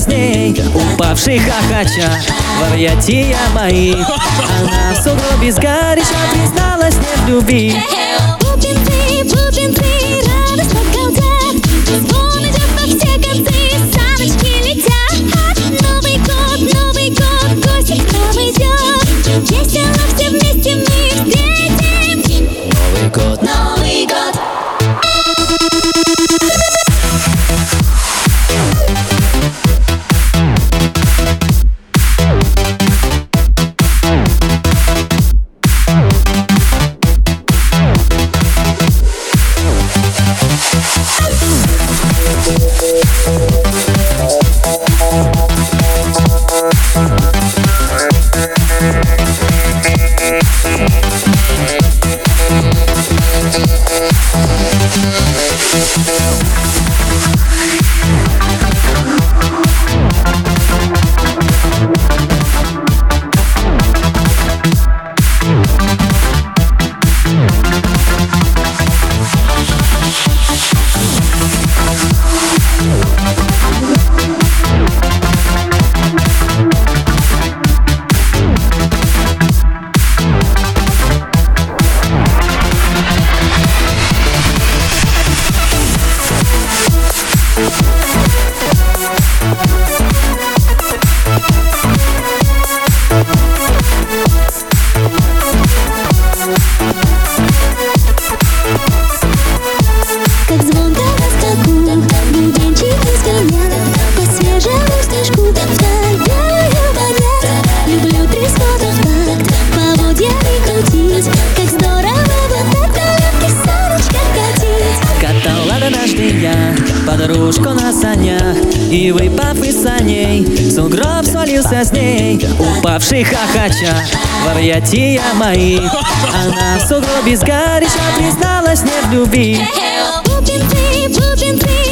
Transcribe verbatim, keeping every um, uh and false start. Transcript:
с ней, упавший хохоча в объятия мои. Она в сугробе сгоряча призналась мне в любви. Бубенцы, бубенцы, радостно галдят, звон идет во все концы, саночки летят. Новый год, Новый год, гости к нам идет, весело все вместе мы встретим Новый год, Новый год. Как звонко на скаку, бубенчик изгоняет по свежему снежку, вдаль манят. Люблю треск в такт, поводьями крутить, как здорово вот так на легких саночках катить. катал однажды я подружку на санях, и, выпав из саней, в сугроб свалился с ней, упавший хохоча в объятия мои. Она в сугробе сгоряча призналась мне в любви. Бубенцы, бубенцы,